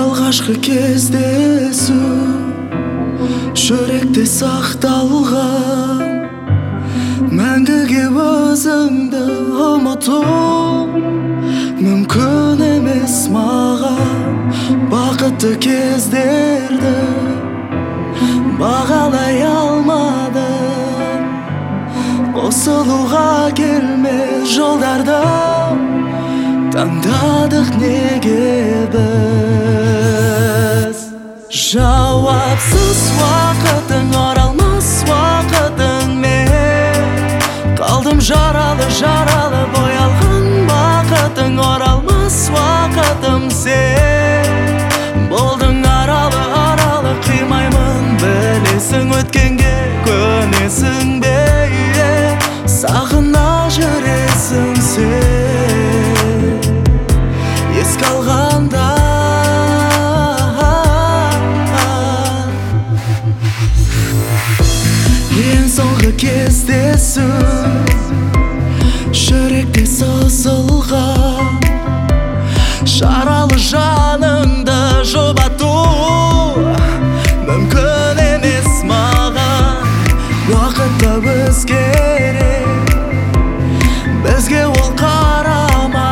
алғашқы кездесу жүректе сақталған, мәңгіге өзіңді ұмыту мүмкін емес маған. Бақытты кездерді бағалай алмадым, қосылуға келмес жолдарды таңдадық неге біз? Жауапсыз уақытың, оралмас уақытың, мен қалдым жаралы боялған бақытың. Оралмас уақытым, сен болдың аралы қимаймын, білесің өткенге көнесің бе? Сағына жүресің сен еске алғанда. Ең соңғы кездесу жүректе сызылған, жаралы жаныңды жұбату мүмкін емес маған. Уақытта өзгерек, бізге ол қарама.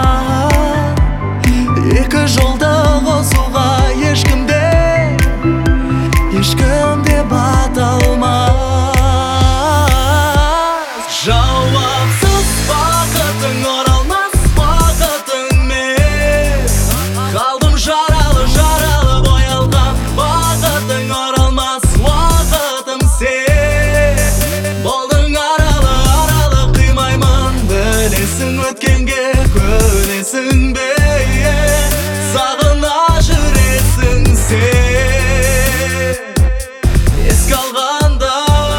Екі жолды қосуға ешкімде бата алмас. Жауапсыз бақытың, оралмас бақытың, мен қалдым жаралы боялған бақытың. Оралмас уақытым, сен болдың аралы қимаймын, білесің өткенге көнесің бе? Сағына жүресің сен еске алғанда.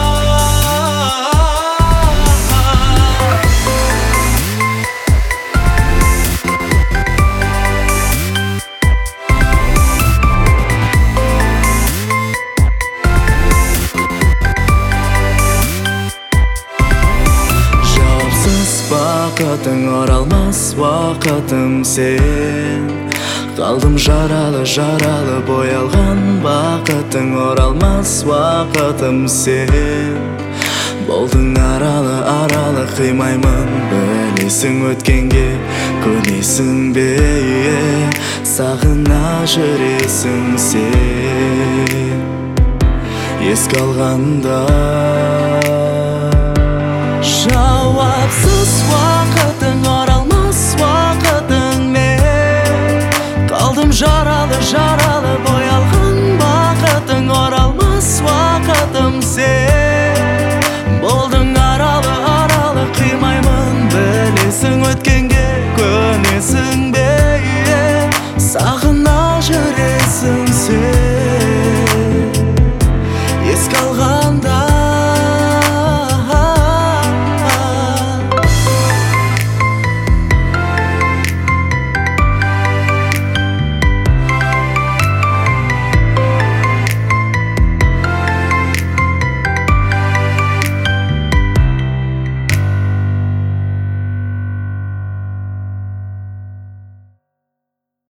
Жауапсыз бақытың, оралмас уақытым, сен қалдым жаралы боялған бақытың. Оралмас уақытым, сен болдың аралы қимаймын, білесің өткенге көнесің бе? Сағына жүресің сен еске алғанда. Жауапсыз уақытың, оралмас уақытың, мен қалдым жаралы боялған бақытың. Оралмас уақытым, сен болдың аралы қимаймын, білесің өткен